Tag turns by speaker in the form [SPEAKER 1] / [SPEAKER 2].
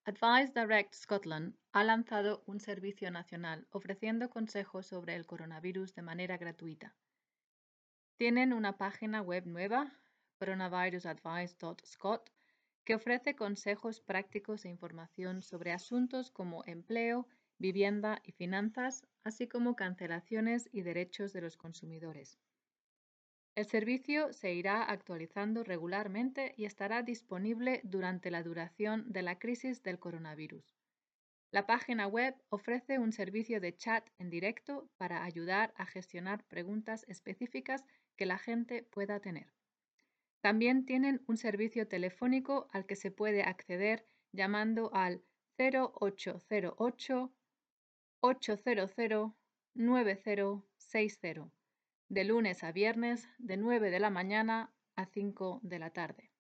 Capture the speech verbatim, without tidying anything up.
[SPEAKER 1] Advice Direct Scotland ha lanzado un servicio nacional ofreciendo consejos sobre el coronavirus de manera gratuita. Tienen una página web nueva, coronavirusadvice punto scot, que ofrece consejos prácticos e información sobre asuntos como empleo, vivienda y finanzas, así como cancelaciones y derechos de los consumidores. El servicio se irá actualizando regularmente y estará disponible durante la duración de la crisis del coronavirus. La página web ofrece un servicio de chat en directo para ayudar a gestionar preguntas específicas que la gente pueda tener. También tienen un servicio telefónico al que se puede acceder llamando al cero ocho cero ocho, ocho cero cero, nueve cero seis cero, de lunes a viernes de nueve de la mañana a cinco de la tarde.